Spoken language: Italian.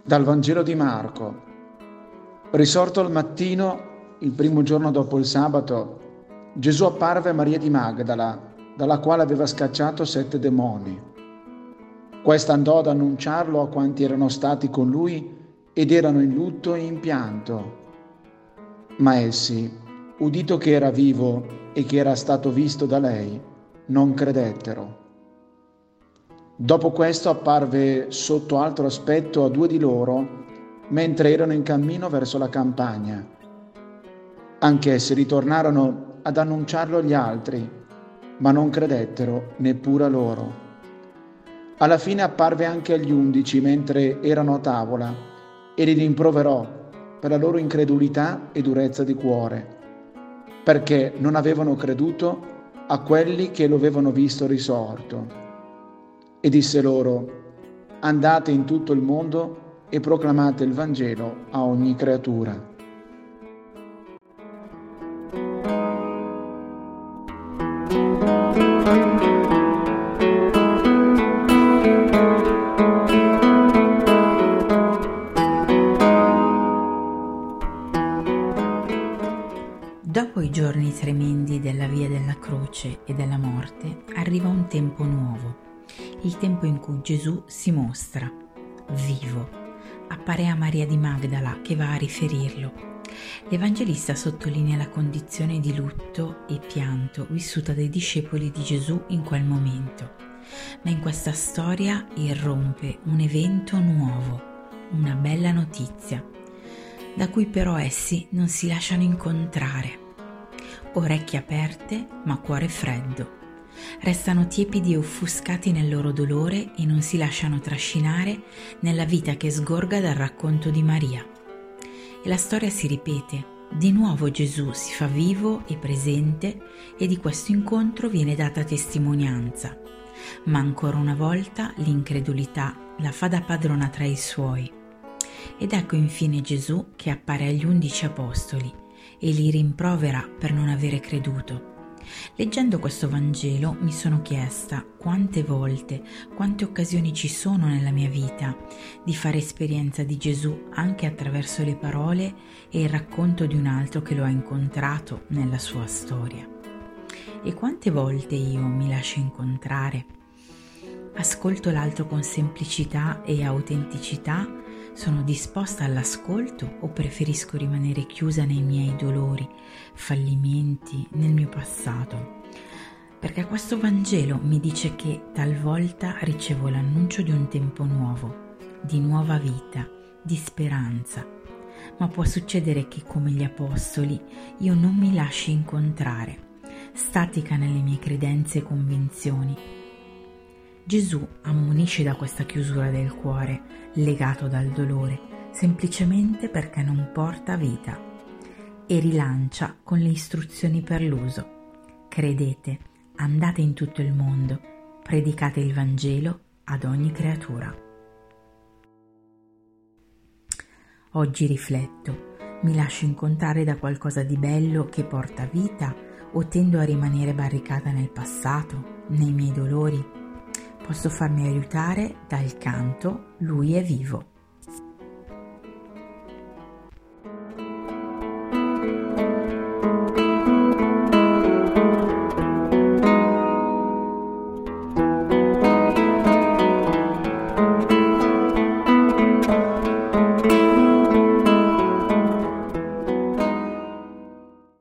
Dal Vangelo di Marco. Risorto al mattino, il primo giorno dopo il sabato, Gesù apparve a Maria di Magdala, dalla quale aveva scacciato 7 demoni. Questa andò ad annunciarlo a quanti erano stati con lui ed erano in lutto e in pianto. Ma essi, udito che era vivo e che era stato visto da lei, non credettero. Dopo questo apparve sotto altro aspetto a 2 di loro, mentre erano in cammino verso la campagna. Anch'essi ritornarono ad annunciarlo agli altri, ma non credettero neppure a loro. Alla fine apparve anche agli 11 mentre erano a tavola e li rimproverò per la loro incredulità e durezza di cuore, perché non avevano creduto a quelli che lo avevano visto risorto. E disse loro: andate in tutto il mondo e proclamate il Vangelo a ogni creatura. Dopo i giorni tremendi della via della croce e della morte, arriva un tempo nuovo, il tempo in cui Gesù si mostra vivo. Appare a Maria di Magdala che va a riferirlo. L'Evangelista sottolinea la condizione di lutto e pianto vissuta dai discepoli di Gesù in quel momento. Ma in questa storia irrompe un evento nuovo, una bella notizia, da cui però essi non si lasciano incontrare. Orecchie aperte, ma cuore freddo. Restano tiepidi e offuscati nel loro dolore e non si lasciano trascinare nella vita che sgorga dal racconto di Maria. E la storia si ripete. Di nuovo Gesù si fa vivo e presente e di questo incontro viene data testimonianza. Ma ancora una volta l'incredulità la fa da padrona tra i suoi. Ed ecco infine Gesù che appare agli 11 apostoli e li rimprovera per non avere creduto. Leggendo questo Vangelo mi sono chiesta quante volte, quante occasioni ci sono nella mia vita di fare esperienza di Gesù anche attraverso le parole e il racconto di un altro che lo ha incontrato nella sua storia. E quante volte io mi lascio incontrare, ascolto l'altro con semplicità e autenticità. Sono disposta all'ascolto o preferisco rimanere chiusa nei miei dolori, fallimenti, nel mio passato? Perché questo Vangelo mi dice che talvolta ricevo l'annuncio di un tempo nuovo, di nuova vita, di speranza. Ma può succedere che, come gli apostoli, io non mi lasci incontrare, statica nelle mie credenze e convinzioni. Gesù ammonisce da questa chiusura del cuore, legato dal dolore, semplicemente perché non porta vita, e rilancia con le istruzioni per l'uso. Credete, andate in tutto il mondo, predicate il Vangelo ad ogni creatura. Oggi rifletto, mi lascio incontrare da qualcosa di bello che porta vita o tendo a rimanere barricata nel passato, nei miei dolori? Posso farmi aiutare dal canto Lui è vivo.